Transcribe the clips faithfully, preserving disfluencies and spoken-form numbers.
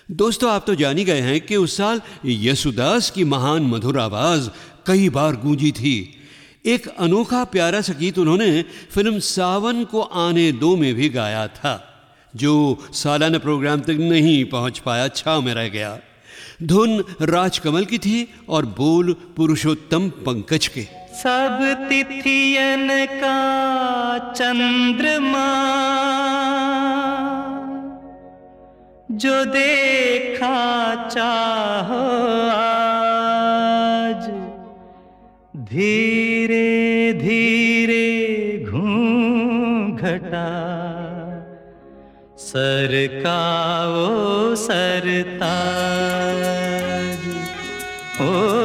दोस्तों, आप तो जान ही गए हैं कि उस साल यसुदास की महान मधुर आवाज़ कई बार गूंजी थी। एक अनोखा प्यारा सा गीत उन्होंने फिल्म सावन को आने दो में भी गाया था, जो सालाना प्रोग्राम तक नहीं पहुंच पाया, छाव में रह गया। धुन राजकमल की थी और बोल पुरुषोत्तम पंकज के। सब तिथियन का चंद्रमा जो देखा चाहो आज, धीरे धीरे घूंघटा सरकाओ सरताज। ओ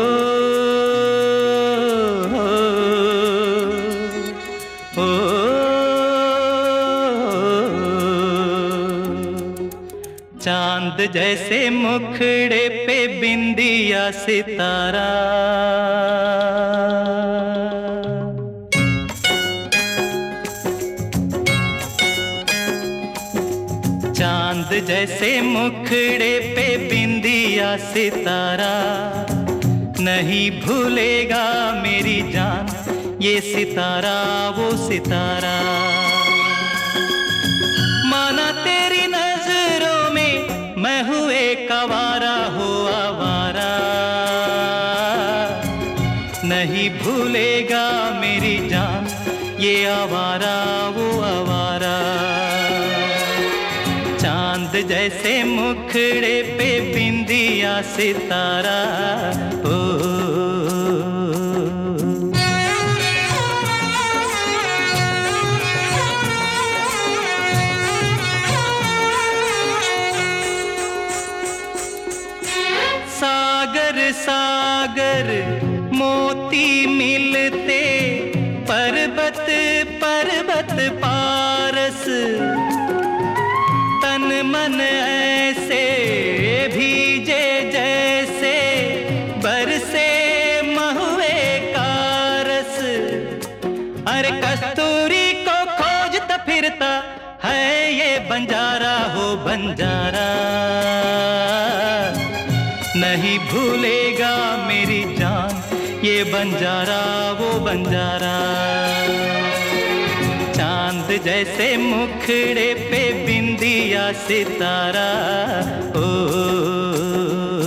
चांद जैसे मुखड़े पे बिंदिया सितारा, चांद जैसे मुखड़े पे बिंदिया सितारा, नहीं भूलेगा मेरी जान ये सितारा वो सितारा। माना तेरी नजरों में मैं हूँ एक आवारा हो आवारा, नहीं भूलेगा मेरी जान ये आवारा वो आवारा। चांद जैसे मुखड़े पे बिंदिया सितारा, ओ सागर सागर मोती मिलते पर्वत पर्वत पारस, तन मन ऐसे भीजे जैसे बरसे महुए का रस। अरे कस्तूरी को खोजता फिरता है ये बंजारा हो बंजारा, नहीं भूलेगा मेरी जान ये बंजारा वो बंजारा। चांद जैसे मुखड़े पे बिंदिया सितारा, ओ, ओ, ओ,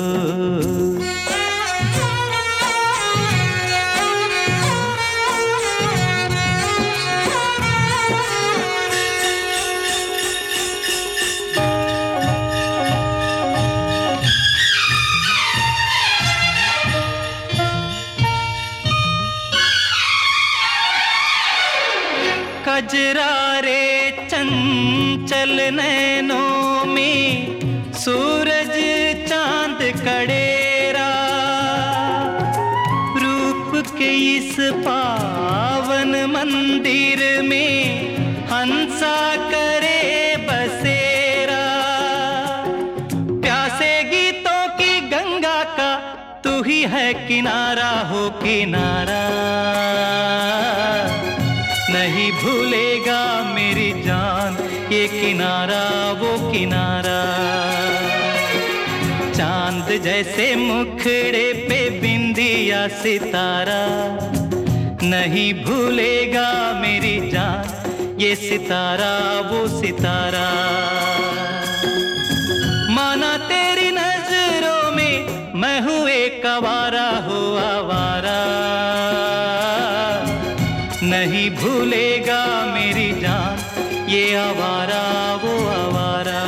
कजरारे चंचल नैनों में सूरज चांद कड़ेरा, रूप के इस पावन मंदिर में हंसा करे बसेरा। प्यासे गीतों की गंगा का तू ही है किनारा हो किनारा, नहीं भूलेगा मेरी जान ये किनारा वो किनारा। चांद जैसे मुखड़े पे बिंदिया सितारा, नहीं भूलेगा मेरी जान ये सितारा वो सितारा। माना तेरी नजरों में मैं हूँ एक आवारा हो आवारा, नहीं भूलेगा मेरी जान ये आवारा वो आवारा।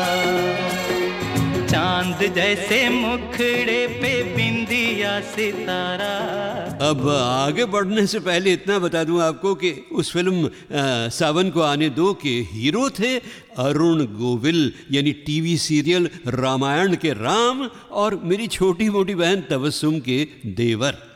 चांद जैसे मुखड़े पे बिंदिया सितारा। अब आगे बढ़ने से पहले इतना बता दूं आपको कि उस फिल्म आ, सावन को आने दो के हीरो थे अरुण गोविल, यानी टीवी सीरियल रामायण के राम और मेरी छोटी मोटी बहन तबस्सुम के देवर।